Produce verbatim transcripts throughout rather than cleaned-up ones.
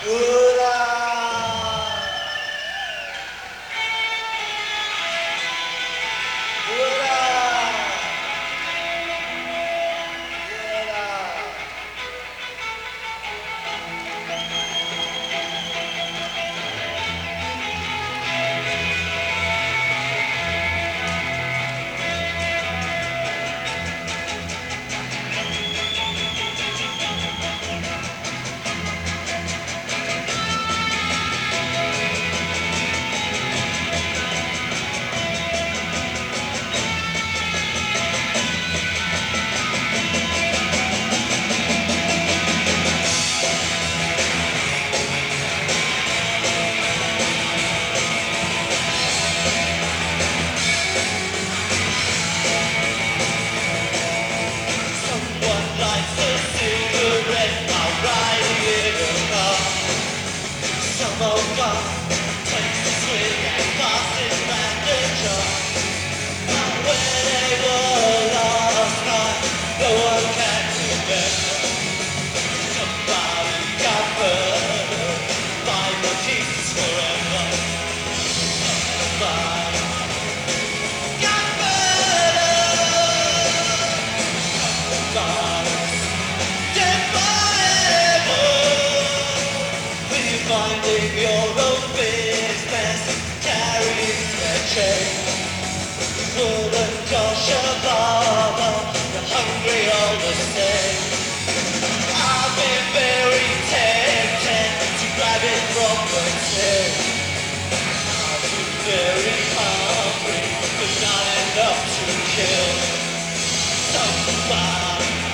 Minding your own business, carrying their chain. Wouldn't cost you bother, you're hungry all the same. I've been very tempted to grab it from the tin. I've been very hungry, but not enough to kill somebody.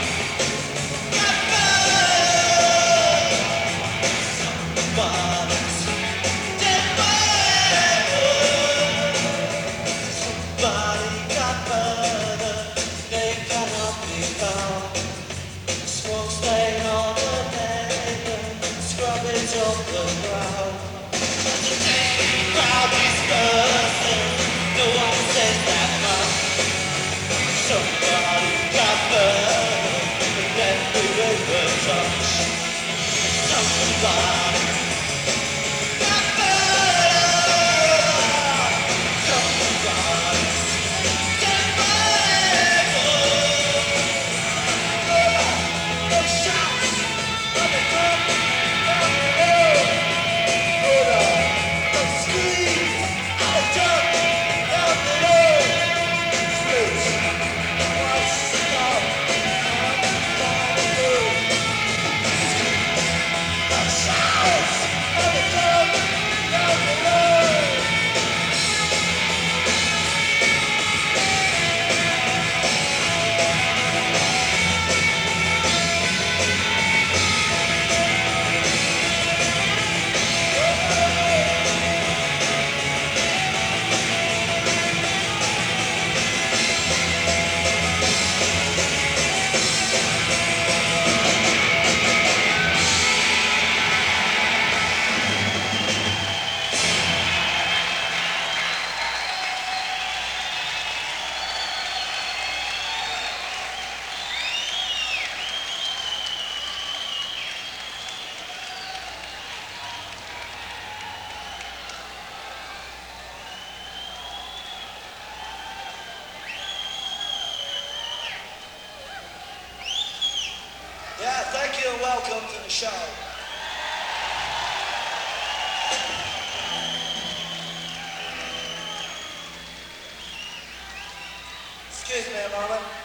Yeah, thank you and welcome to the show. Excuse me a moment.